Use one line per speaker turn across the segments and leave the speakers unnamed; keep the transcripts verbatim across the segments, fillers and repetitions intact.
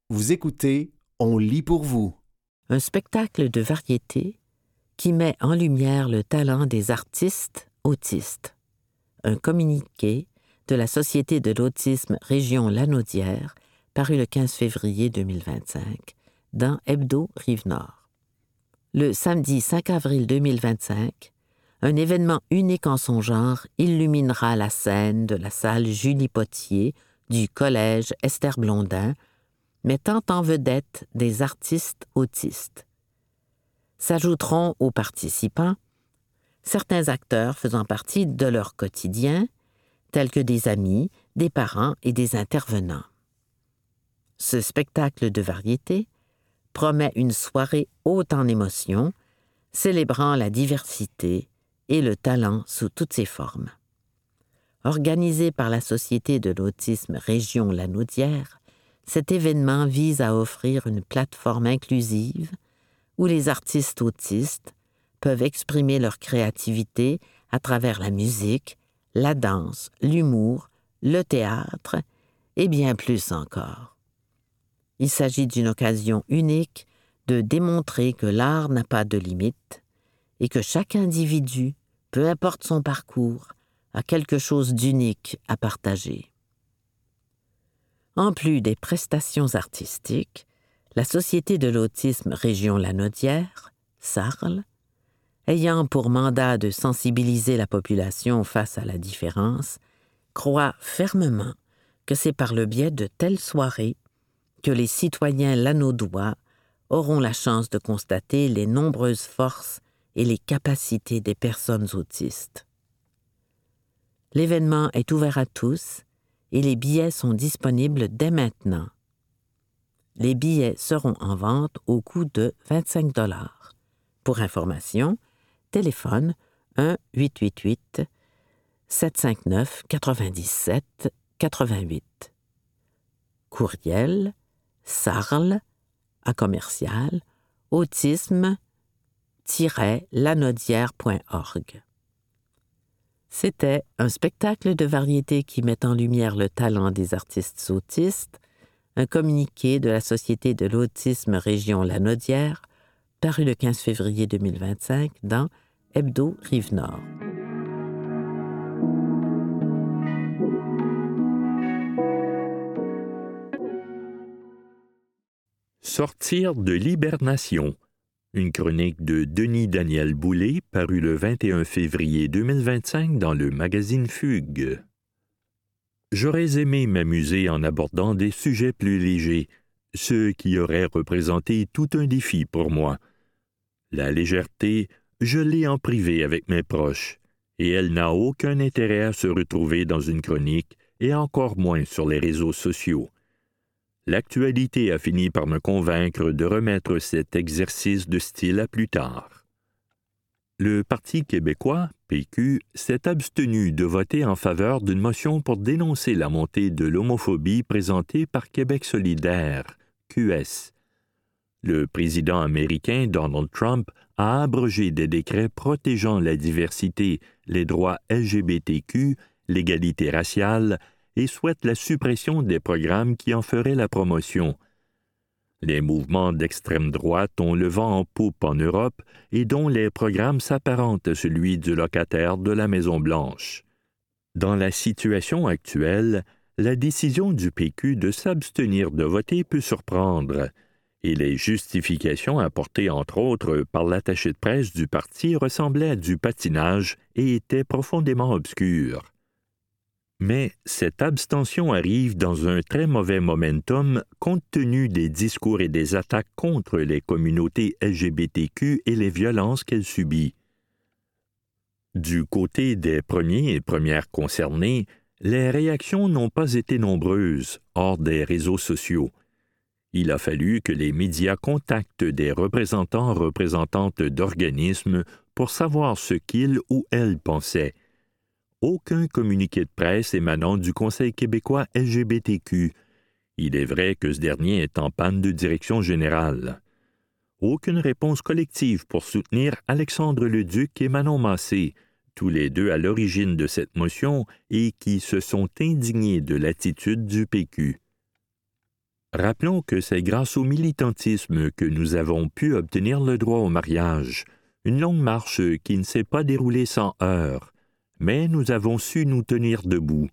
Vous écoutez On lit pour vous.
Un spectacle de variété qui met en lumière le talent des artistes autistes. Un communiqué de la Société de l'autisme Région Lanaudière, paru le quinze février deux mille vingt-cinq, dans Hebdo Rive-Nord. Le samedi cinq avril deux mille vingt-cinq, un événement unique en son genre illuminera la scène de la salle Julie Potier du Collège Esther Blondin, mettant en vedette des artistes autistes. S'ajouteront aux participants certains acteurs faisant partie de leur quotidien, tels que des amis, des parents et des intervenants. Ce spectacle de variété promet une soirée haute en émotions, célébrant la diversité et le talent sous toutes ses formes. Organisé par la Société de l'autisme Région Lanaudière, cet événement vise à offrir une plateforme inclusive où les artistes autistes peuvent exprimer leur créativité à travers la musique, la danse, l'humour, le théâtre et bien plus encore. Il s'agit d'une occasion unique de démontrer que l'art n'a pas de limite et que chaque individu, peu importe son parcours, a quelque chose d'unique à partager. En plus des prestations artistiques, la Société de l'autisme Région Lanaudière, S A R L, ayant pour mandat de sensibiliser la population face à la différence, croit fermement que c'est par le biais de telles soirées que les citoyens lanaudois auront la chance de constater les nombreuses forces et les capacités des personnes autistes. L'événement est ouvert à tous et les billets sont disponibles dès maintenant. Les billets seront en vente au coût de vingt-cinq dollars. Pour information, téléphone un huit huit huit sept cinq neuf neuf neuf huit huit. Courriel sarl à commercial autisme tiret lanaudière point org. C'était un spectacle de variété qui met en lumière le talent des artistes autistes, un communiqué de la Société de l'autisme Région Lanaudière, paru le quinze février deux mille vingt-cinq dans Hebdo Rive-Nord.
Sortir de l'hibernation. Une chronique de Denis-Daniel Boulay, parue le vingt et un février deux mille vingt-cinq dans le magazine Fugue. J'aurais aimé m'amuser en abordant des sujets plus légers, ceux qui auraient représenté tout un défi pour moi. La légèreté, je l'ai en privé avec mes proches, et elle n'a aucun intérêt à se retrouver dans une chronique, et encore moins sur les réseaux sociaux. L'actualité a fini par me convaincre de remettre cet exercice de style à plus tard. Le Parti québécois, P Q, s'est abstenu de voter en faveur d'une motion pour dénoncer la montée de l'homophobie présentée par Québec solidaire, Q S. Le président américain Donald Trump a abrogé des décrets protégeant la diversité, les droits L G B T Q, l'égalité raciale et souhaite la suppression des programmes qui en feraient la promotion. Les mouvements d'extrême droite ont le vent en poupe en Europe et dont les programmes s'apparentent à celui du locataire de la Maison-Blanche. Dans la situation actuelle, la décision du P Q de s'abstenir de voter peut surprendre, et les justifications apportées entre autres par l'attaché de presse du parti ressemblaient à du patinage et étaient profondément obscures. Mais cette abstention arrive dans un très mauvais momentum compte tenu des discours et des attaques contre les communautés L G B T Q et les violences qu'elles subissent. Du côté des premiers et premières concernés, les réactions n'ont pas été nombreuses hors des réseaux sociaux. Il a fallu que les médias contactent des représentants représentantes d'organismes pour savoir ce qu'ils ou elles pensaient. Aucun communiqué de presse émanant du Conseil québécois L G B T Q. Il est vrai que ce dernier est en panne de direction générale. Aucune réponse collective pour soutenir Alexandre Leduc et Manon Massé, tous les deux à l'origine de cette motion et qui se sont indignés de l'attitude du P Q. Rappelons que c'est grâce au militantisme que nous avons pu obtenir le droit au mariage, une longue marche qui ne s'est pas déroulée sans heurts, mais nous avons su nous tenir debout.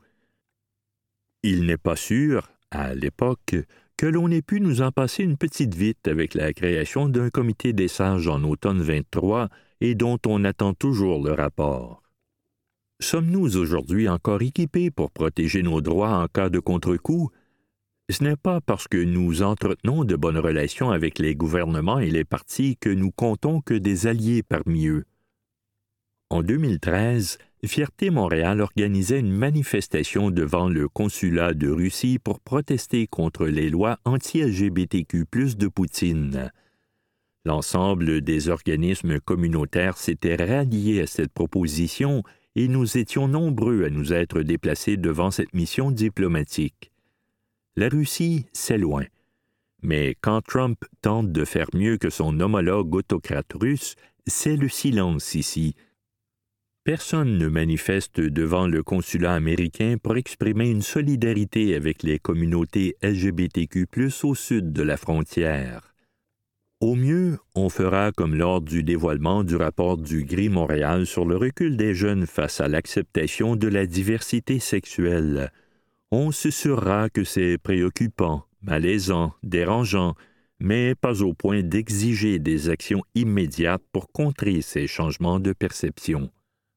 Il n'est pas sûr, à l'époque, que l'on ait pu nous en passer une petite vite avec la création d'un comité des sages en automne vingt-trois et dont on attend toujours le rapport. Sommes-nous aujourd'hui encore équipés pour protéger nos droits en cas de contre-coup? Ce n'est pas parce que nous entretenons de bonnes relations avec les gouvernements et les partis que nous comptons que des alliés parmi eux. En deux mille treize, Fierté Montréal organisait une manifestation devant le consulat de Russie pour protester contre les lois anti-L G B T Q plus de Poutine. L'ensemble des organismes communautaires s'étaient ralliés à cette proposition et nous étions nombreux à nous être déplacés devant cette mission diplomatique. La Russie, c'est loin. Mais quand Trump tente de faire mieux que son homologue autocrate russe, c'est le silence ici. Personne ne manifeste devant le consulat américain pour exprimer une solidarité avec les communautés L G B T Q plus au sud de la frontière. Au mieux, on fera comme lors du dévoilement du rapport du Gris Montréal sur le recul des jeunes face à l'acceptation de la diversité sexuelle. On susurrera que c'est préoccupant, malaisant, dérangeant, mais pas au point d'exiger des actions immédiates pour contrer ces changements de perception.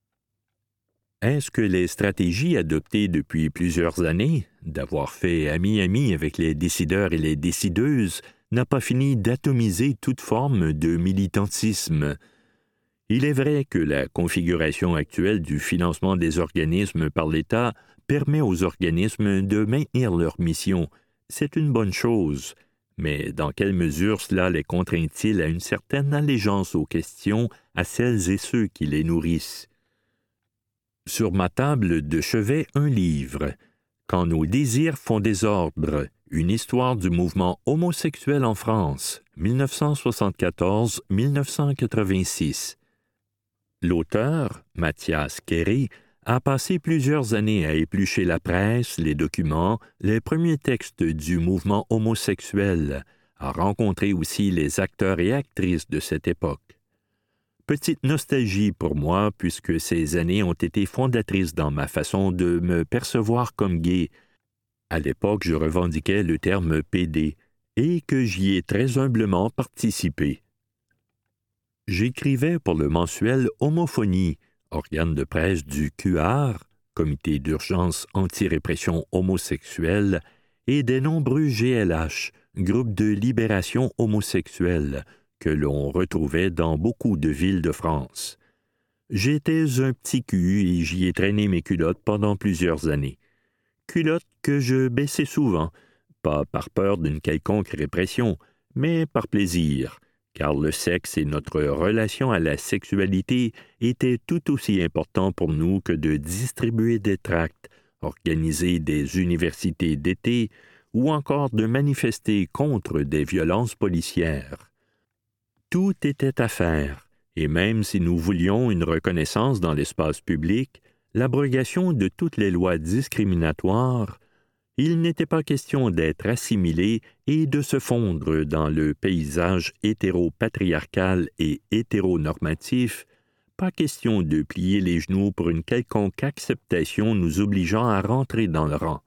Est-ce que les stratégies adoptées depuis plusieurs années, d'avoir fait ami-ami avec les décideurs et les décideuses, n'a pas fini d'atomiser toute forme de militantisme? Il est vrai que la configuration actuelle du financement des organismes par l'État permet aux organismes de maintenir leur mission. C'est une bonne chose, mais dans quelle mesure cela les contraint-il à une certaine allégeance aux questions à celles et ceux qui les nourrissent? Sur ma table de chevet, un livre, « Quand nos désirs font désordre, une histoire du mouvement homosexuel en France, dix-neuf cent soixante-quatorze à dix-neuf cent quatre-vingt-six ». L'auteur, Mathias Kéré, a passé plusieurs années à éplucher la presse, les documents, les premiers textes du mouvement homosexuel, a rencontré aussi les acteurs et actrices de cette époque. Petite nostalgie pour moi, puisque ces années ont été fondatrices dans ma façon de me percevoir comme gay. À l'époque, je revendiquais le terme P D et que j'y ai très humblement participé. J'écrivais pour le mensuel Homophonie, organe de presse du Q R, Comité d'urgence anti-répression homosexuelle, et des nombreux G L H, groupes de libération homosexuelle, que l'on retrouvait dans beaucoup de villes de France. J'étais un petit cul et j'y ai traîné mes culottes pendant plusieurs années. Culottes que je baissais souvent, pas par peur d'une quelconque répression, mais par plaisir, car le sexe et notre relation à la sexualité étaient tout aussi importants pour nous que de distribuer des tracts, organiser des universités d'été ou encore de manifester contre des violences policières. Tout était à faire, et même si nous voulions une reconnaissance dans l'espace public, l'abrogation de toutes les lois discriminatoires, il n'était pas question d'être assimilé et de se fondre dans le paysage hétéro-patriarcal et hétéronormatif, pas question de plier les genoux pour une quelconque acceptation nous obligeant à rentrer dans le rang.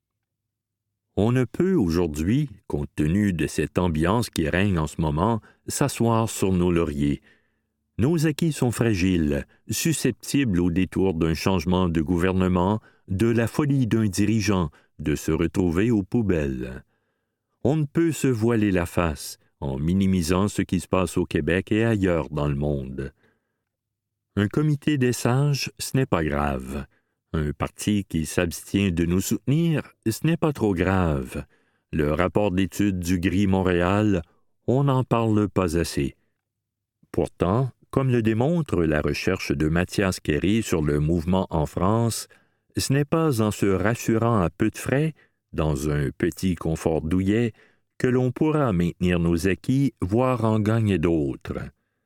On ne peut aujourd'hui, compte tenu de cette ambiance qui règne en ce moment, s'asseoir sur nos lauriers. Nos acquis sont fragiles, susceptibles au détour d'un changement de gouvernement, de la folie d'un dirigeant, de se retrouver aux poubelles. On ne peut se voiler la face en minimisant ce qui se passe au Québec et ailleurs dans le monde. Un comité des sages, ce n'est pas grave. Un parti qui s'abstient de nous soutenir, ce n'est pas trop grave. Le rapport d'étude du Gris Montréal, on n'en parle pas assez. Pourtant, comme le démontre la recherche de Mathias Kéré sur le mouvement en France, ce n'est pas en se rassurant à peu de frais, dans un petit confort douillet, que l'on pourra maintenir nos acquis, voire en gagner d'autres.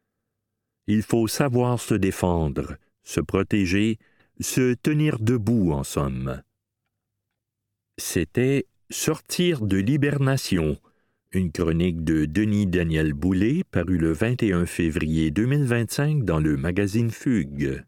Il faut savoir se défendre, se protéger, se tenir debout en somme. C'était Sortir de l'hibernation, une chronique de Denis Daniel Boulay parue le vingt et un février deux mille vingt-cinq dans le magazine Fugue.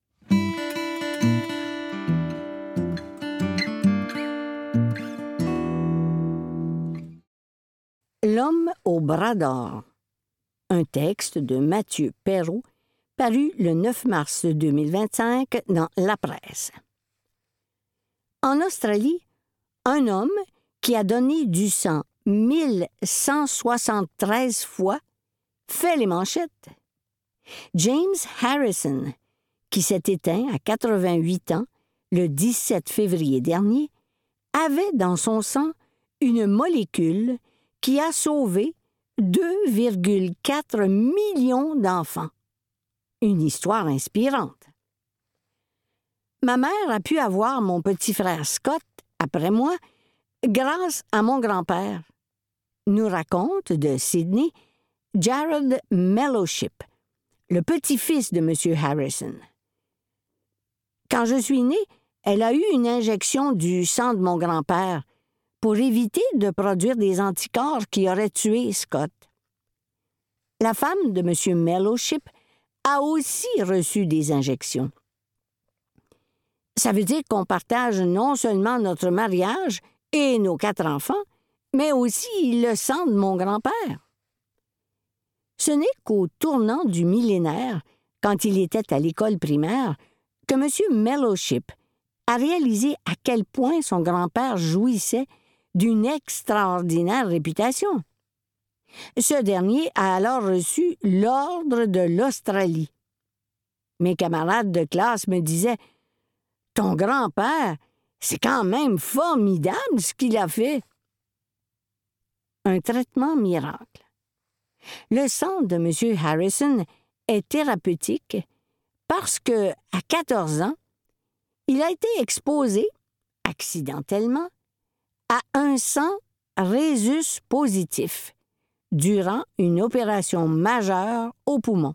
L'homme au bras d'or. Un texte de Mathieu Perrault, paru le neuf mars deux mille vingt-cinq dans La Presse. En Australie, un homme qui a donné du sang mille cent soixante-treize fois fait les manchettes. James Harrison, qui s'est éteint à quatre-vingt-huit ans le dix-sept février dernier, avait dans son sang une molécule qui a sauvé deux virgule quatre millions d'enfants. Une histoire inspirante. Ma mère a pu avoir mon petit frère Scott, après moi, grâce à mon grand-père, nous raconte de Sydney Jared Mellowship, le petit-fils de M. Harrison. Quand je suis née, elle a eu une injection du sang de mon grand-père pour éviter de produire des anticorps qui auraient tué Scott. La femme de M. Mellowship a aussi reçu des injections. Ça veut dire qu'on partage non seulement notre mariage et nos quatre enfants, mais aussi le sang de mon grand-père. Ce n'est qu'au tournant du millénaire, quand il était à l'école primaire, que M. Mellowship a réalisé à quel point son grand-père jouissait d'une extraordinaire réputation. Ce dernier a alors reçu l'Ordre de l'Australie. Mes camarades de classe me disaient « Ton grand-père, c'est quand même formidable ce qu'il a fait. » Un traitement miracle. Le sang de M. Harrison est thérapeutique parce que, à quatorze ans, il a été exposé, accidentellement, à un sang rhésus positif durant une opération majeure au poumon.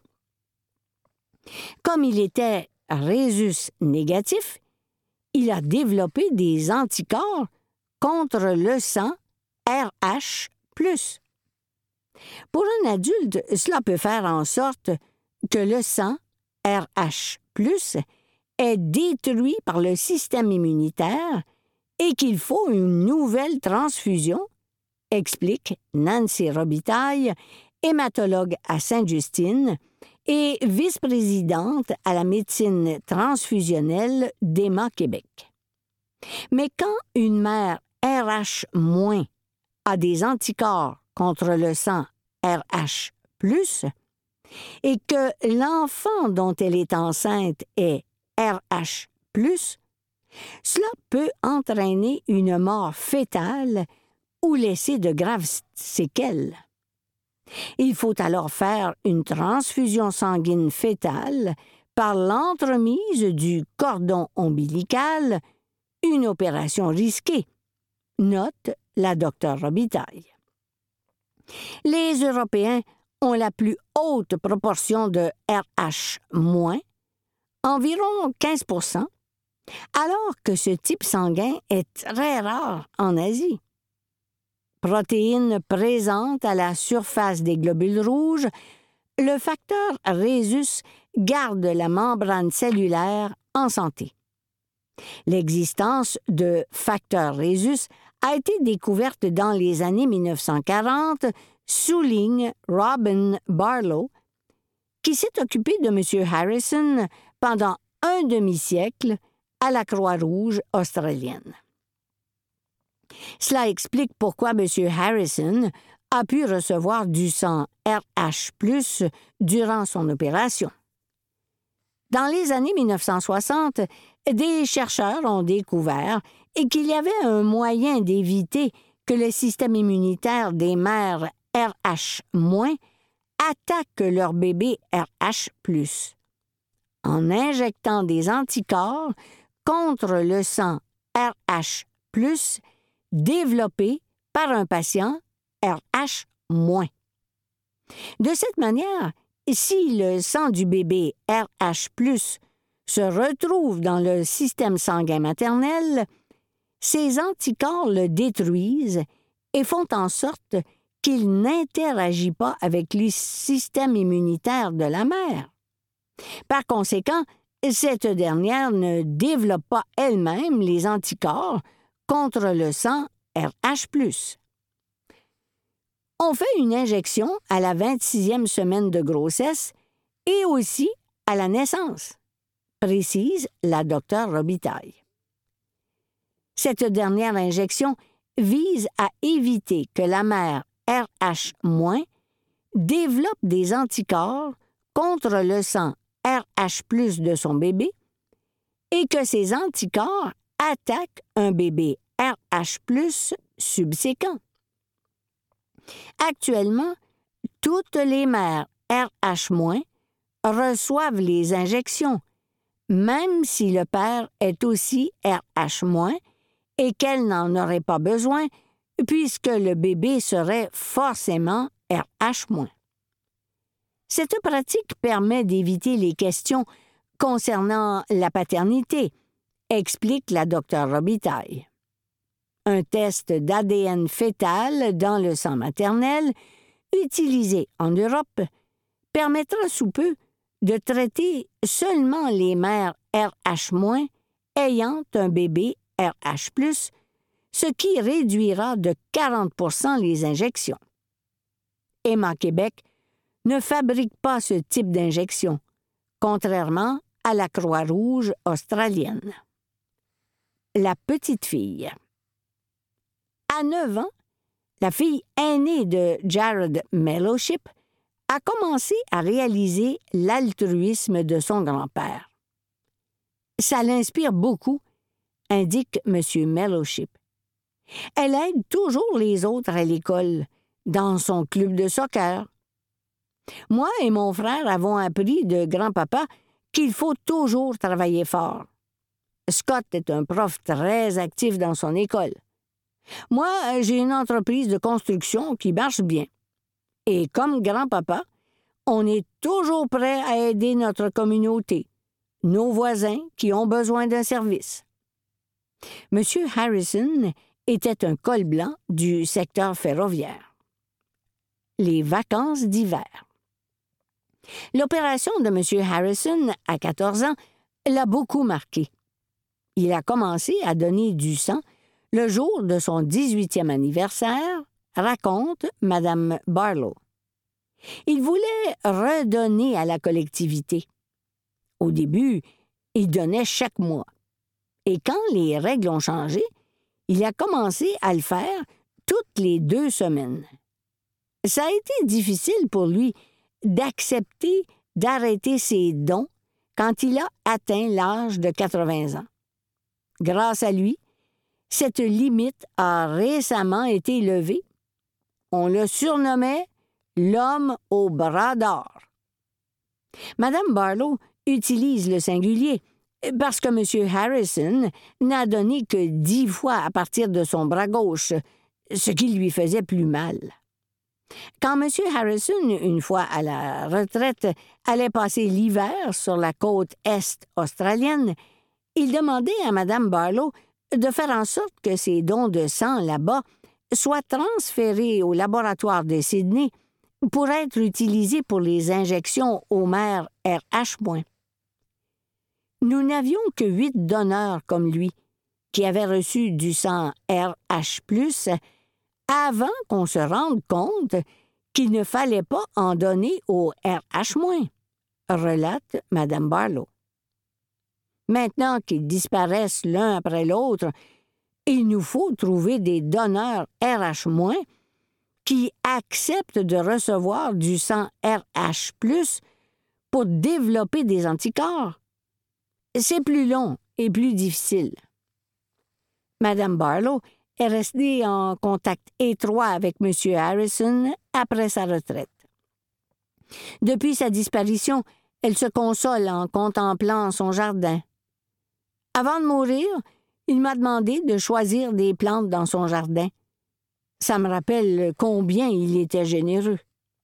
Comme il était rhésus négatif, il a développé des anticorps contre le sang R H plus. Pour un adulte, cela peut faire en sorte que le sang R H plus est détruit par le système immunitaire et qu'il faut une nouvelle transfusion, explique Nancy Robitaille, hématologue à Sainte-Justine et vice-présidente à la médecine transfusionnelle d'E M A Québec. Mais quand une mère R H- a des anticorps contre le sang R H plus, et que l'enfant dont elle est enceinte est R H plus, cela peut entraîner une mort fétale ou laisser de graves séquelles. Il faut alors faire une transfusion sanguine fétale par l'entremise du cordon ombilical, une opération risquée, note la docteure Robitaille. Les Européens ont la plus haute proportion de R H-, environ quinze pour cent, alors que ce type sanguin est très rare en Asie. Protéine présente à la surface des globules rouges, le facteur rhésus garde la membrane cellulaire en santé. L'existence de facteur rhésus a été découverte dans les années mille neuf cent quarante, souligne Robin Barlow, qui s'est occupé de M. Harrison pendant un demi-siècle à la Croix-Rouge australienne. Cela explique pourquoi M. Harrison a pu recevoir du sang R H plus, durant son opération. Dans les années mille neuf cent soixante, des chercheurs ont découvert et qu'il y avait un moyen d'éviter que le système immunitaire des mères R H- attaque leur bébé R H plus, en injectant des anticorps contre le sang R H plus, développé par un patient R H-. De cette manière, si le sang du bébé R H plus, se retrouve dans le système sanguin maternel, ces anticorps le détruisent et font en sorte qu'il n'interagit pas avec le système immunitaire de la mère. Par conséquent, cette dernière ne développe pas elle-même les anticorps contre le sang R H plus. On fait une injection à la vingt-sixième semaine de grossesse et aussi à la naissance, précise la docteure Robitaille. Cette dernière injection vise à éviter que la mère R H- développe des anticorps contre le sang R H plus de son bébé et que ces anticorps attaquent un bébé R H plus subséquent. Actuellement, toutes les mères R H- reçoivent les injections, même si le père est aussi R H- et qu'elle n'en aurait pas besoin puisque le bébé serait forcément R H-. Cette pratique permet d'éviter les questions concernant la paternité, explique la docteure Robitaille. Un test d'A D N fœtal dans le sang maternel, utilisé en Europe, permettra sous peu de traiter seulement les mères R H- ayant un bébé R H plus, ce qui réduira de quarante pour cent les injections. Emma Québec ne fabrique pas ce type d'injection, contrairement à la Croix-Rouge australienne. La petite fille. À neuf ans, la fille aînée de Jared Mellowship a commencé à réaliser l'altruisme de son grand-père. Ça l'inspire beaucoup, indique M. Mellowship. Elle aide toujours les autres à l'école, dans son club de soccer. Moi et mon frère avons appris de grand-papa qu'il faut toujours travailler fort. Scott est un prof très actif dans son école. Moi, j'ai une entreprise de construction qui marche bien. Et comme grand-papa, on est toujours prêt à aider notre communauté, nos voisins qui ont besoin d'un service. M. Harrison était un col blanc du secteur ferroviaire. Les vacances d'hiver. L'opération de M. Harrison, à quatorze ans, l'a beaucoup marqué. Il a commencé à donner du sang le jour de son dix-huitième anniversaire, raconte Mme Barlow. Il voulait redonner à la collectivité. Au début, il donnait chaque mois. Et quand les règles ont changé, il a commencé à le faire toutes les deux semaines. Ça a été difficile pour lui d'accepter d'arrêter ses dons quand il a atteint l'âge de quatre-vingts ans. Grâce à lui, cette limite a récemment été levée. On le surnommait l'homme au bras d'or. Madame Barlow utilise le singulier parce que M. Harrison n'a donné que dix fois à partir de son bras gauche, ce qui lui faisait plus mal. Quand M. Harrison, une fois à la retraite, allait passer l'hiver sur la côte est australienne, il demandait à Mme Barlow de faire en sorte que ses dons de sang là-bas soient transférés au laboratoire de Sydney pour être utilisés pour les injections aux mères R H-. Nous n'avions que huit donneurs comme lui, qui avaient reçu du sang R H plus, avant qu'on se rende compte qu'il ne fallait pas en donner au R H-, relate Mme Barlow. Maintenant qu'ils disparaissent l'un après l'autre, il nous faut trouver des donneurs R H- qui acceptent de recevoir du sang R H plus, pour développer des anticorps. C'est plus long et plus difficile. Mme Barlow est restée en contact étroit avec M. Harrison après sa retraite. Depuis sa disparition, elle se console en contemplant son jardin. Avant de mourir, il m'a demandé de choisir des plantes dans son jardin. Ça me rappelle combien il était généreux.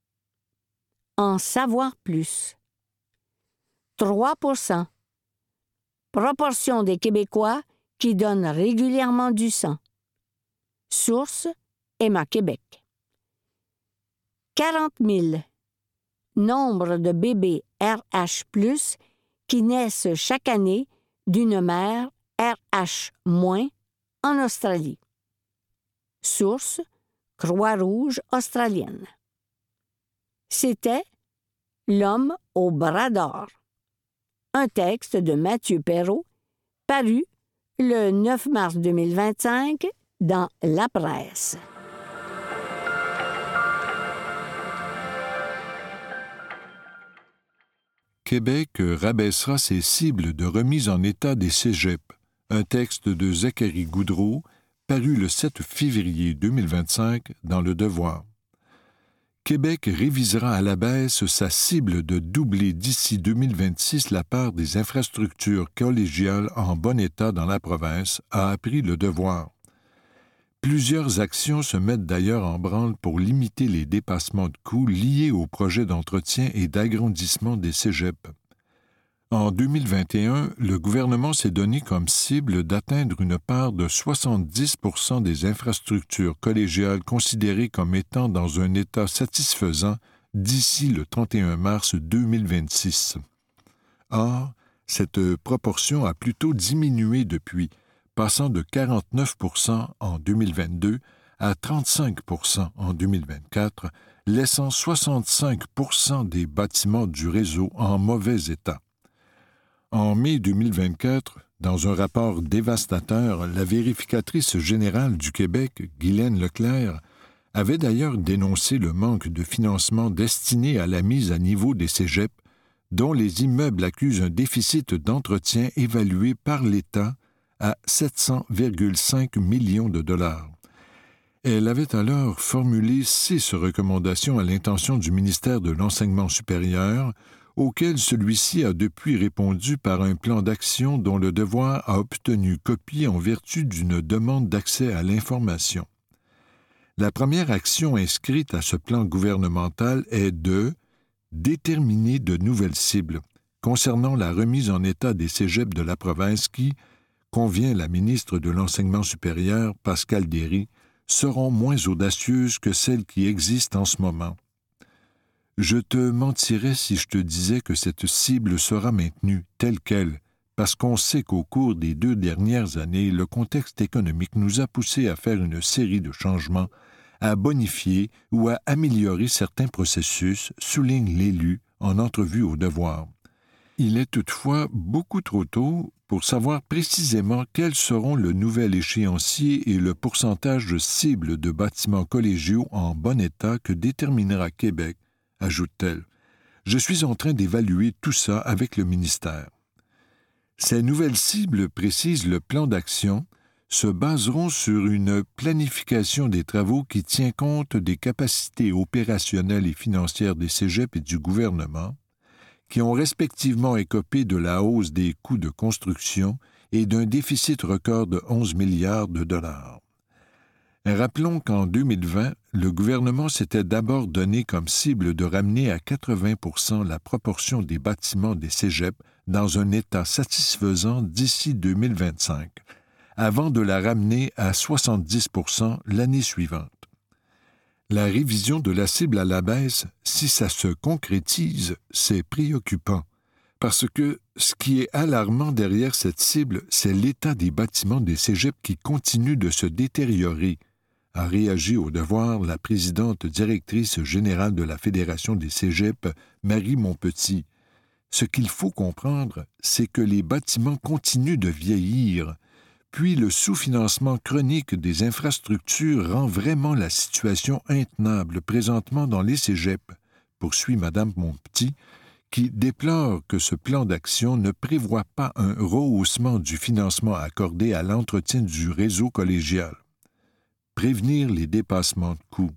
En savoir plus. trois pour cent. Proportion des Québécois qui donne régulièrement du sang. Source, Emma Québec. quarante mille. Nombre de bébés R H plus, qui naissent chaque année d'une mère R H moins en Australie. Source, Croix-Rouge australienne. C'était L'homme au bras d'or. Un texte de Mathieu Perrault, paru le neuf mars deux mille vingt-cinq dans La Presse.
Québec rabaissera ses cibles de remise en état des cégeps. Un texte de Zachary Goudreau, paru le sept février deux mille vingt-cinq dans Le Devoir. Québec révisera à la baisse sa cible de doubler d'ici deux mille vingt-six la part des infrastructures collégiales en bon état dans la province, a appris Le Devoir. Plusieurs actions se mettent d'ailleurs en branle pour limiter les dépassements de coûts liés aux projets d'entretien et d'agrandissement des cégeps. En deux mille vingt et un, le gouvernement s'est donné comme cible d'atteindre une part de soixante-dix pour cent des infrastructures collégiales considérées comme étant dans un état satisfaisant d'ici le trente et un mars deux mille vingt-six. Or, cette proportion a plutôt diminué depuis, passant de quarante-neuf pour cent en deux mille vingt-deux à trente-cinq pour cent en deux mille vingt-quatre, laissant soixante-cinq pour cent des bâtiments du réseau en mauvais état. En mai deux mille vingt-quatre, dans un rapport dévastateur, la vérificatrice générale du Québec, Guylaine Leclerc, avait d'ailleurs dénoncé le manque de financement destiné à la mise à niveau des cégeps, dont les immeubles accusent un déficit d'entretien évalué par l'État à sept cents virgule cinq millions de dollars. Elle avait alors formulé six recommandations à l'intention du ministère de l'Enseignement supérieur, auquel celui-ci a depuis répondu par un plan d'action dont Le Devoir a obtenu copie en vertu d'une demande d'accès à l'information. La première action inscrite à ce plan gouvernemental est de déterminer de nouvelles cibles concernant la remise en état des cégeps de la province qui, convient la ministre de l'Enseignement supérieur, Pascale Derry, seront moins audacieuses que celles qui existent en ce moment. Je te mentirais si je te disais que cette cible sera maintenue telle qu'elle, parce qu'on sait qu'au cours des deux dernières années, le contexte économique nous a poussés à faire une série de changements, à bonifier ou à améliorer certains processus, souligne l'élu en entrevue au Devoir. Il est toutefois beaucoup trop tôt pour savoir précisément quels seront le nouvel échéancier et le pourcentage cible de bâtiments collégiaux en bon état que déterminera Québec, ajoute-t-elle. Je suis en train d'évaluer tout ça avec le ministère. Ces nouvelles cibles, précise le plan d'action, se baseront sur une planification des travaux qui tient compte des capacités opérationnelles et financières des cégeps et du gouvernement, qui ont respectivement écopé de la hausse des coûts de construction et d'un déficit record de onze milliards de dollars. Rappelons qu'en deux mille vingt, le gouvernement s'était d'abord donné comme cible de ramener à quatre-vingts pour cent la proportion des bâtiments des cégeps dans un état satisfaisant d'ici deux mille vingt-cinq, avant de la ramener à soixante-dix pour cent l'année suivante. La révision de la cible à la baisse, si ça se concrétise, c'est préoccupant, parce que ce qui est alarmant derrière cette cible, c'est l'état des bâtiments des cégeps qui continue de se détériorer, a réagi au Devoir la présidente directrice générale de la Fédération des cégeps, Marie Montpetit. Ce qu'il faut comprendre, c'est que les bâtiments continuent de vieillir, puis le sous-financement chronique des infrastructures rend vraiment la situation intenable présentement dans les cégeps, poursuit Mme Montpetit, qui déplore que ce plan d'action ne prévoit pas un rehaussement du financement accordé à l'entretien du réseau collégial. Prévenir les dépassements de coûts.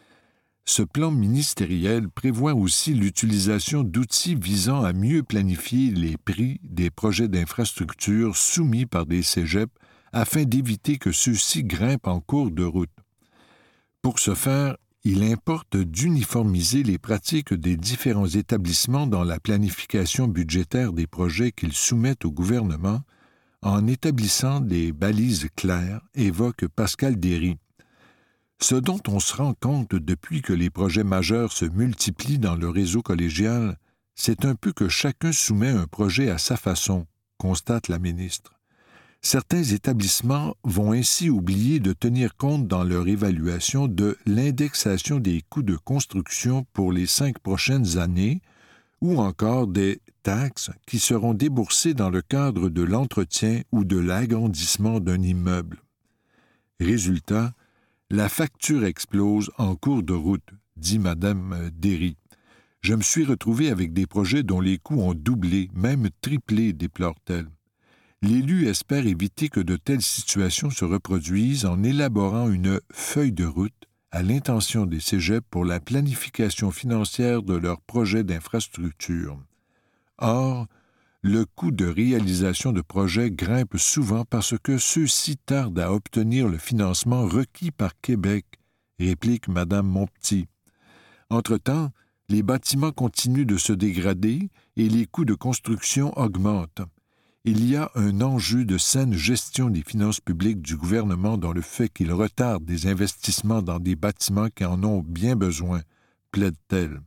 Ce plan ministériel prévoit aussi l'utilisation d'outils visant à mieux planifier les prix des projets d'infrastructures soumis par des cégeps afin d'éviter que ceux-ci grimpent en cours de route. Pour ce faire, il importe d'uniformiser les pratiques des différents établissements dans la planification budgétaire des projets qu'ils soumettent au gouvernement, en établissant des balises claires, évoque Pascal Derry. Ce dont on se rend compte depuis que les projets majeurs se multiplient dans le réseau collégial, c'est un peu que chacun soumet un projet à sa façon, constate la ministre. Certains établissements vont ainsi oublier de tenir compte dans leur évaluation de l'indexation des coûts de construction pour les cinq prochaines années ou encore des taxes qui seront déboursées dans le cadre de l'entretien ou de l'agrandissement d'un immeuble. Résultat, la facture explose en cours de route, dit Mme Derry. Je me suis retrouvé avec des projets dont les coûts ont doublé, même triplé, déplore-t-elle. L'élu espère éviter que de telles situations se reproduisent en élaborant une feuille de route à l'intention des cégeps pour la planification financière de leurs projets d'infrastructure. Or, le coût de réalisation de projets grimpe souvent parce que ceux-ci tardent à obtenir le financement requis par Québec, réplique Mme Montpetit. Entre-temps, les bâtiments continuent de se dégrader et les coûts de construction augmentent. Il y a un enjeu de saine gestion des finances publiques du gouvernement dans le fait qu'il retarde des investissements dans des bâtiments qui en ont bien besoin, plaide-t-elle.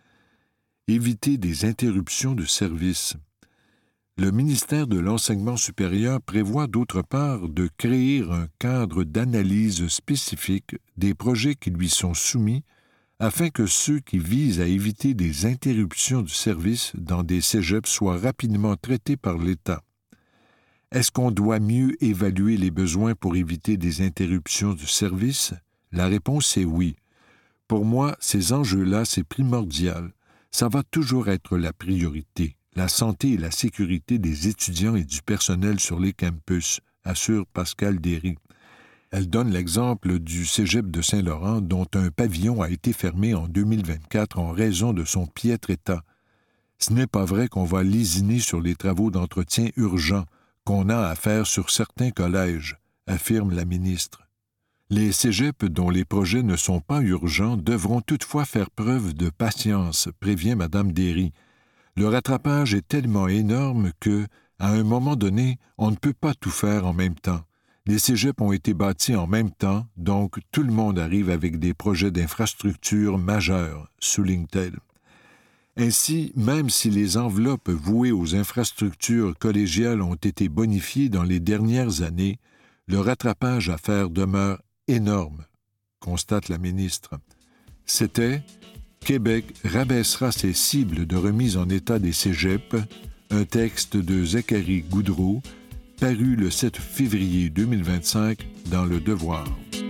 Éviter des interruptions de service. Le ministère de l'Enseignement supérieur prévoit d'autre part de créer un cadre d'analyse spécifique des projets qui lui sont soumis afin que ceux qui visent à éviter des interruptions du service dans des cégeps soient rapidement traités par l'État. Est-ce qu'on doit mieux évaluer les besoins pour éviter des interruptions du service? La réponse est oui. Pour moi, ces enjeux-là, c'est primordial. Ça va toujours être la priorité, la santé et la sécurité des étudiants et du personnel sur les campus, assure Pascal Derry. Elle donne l'exemple du cégep de Saint-Laurent, dont un pavillon a été fermé en deux mille vingt-quatre en raison de son piètre état. Ce n'est pas vrai qu'on va lésiner sur les travaux d'entretien urgents qu'on a à faire sur certains collèges, affirme la ministre. Les cégeps dont les projets ne sont pas urgents devront toutefois faire preuve de patience, prévient Mme Derry. Le rattrapage est tellement énorme que, à un moment donné, on ne peut pas tout faire en même temps. Les cégeps ont été bâtis en même temps, donc tout le monde arrive avec des projets d'infrastructure majeurs, souligne-t-elle. Ainsi, même si les enveloppes vouées aux infrastructures collégiales ont été bonifiées dans les dernières années, le rattrapage à faire demeure énorme, constate la ministre. C'était « Québec rabaissera ses cibles de remise en état des cégeps », un texte de Zachary Goudreau, paru le sept février deux mille vingt-cinq dans Le Devoir.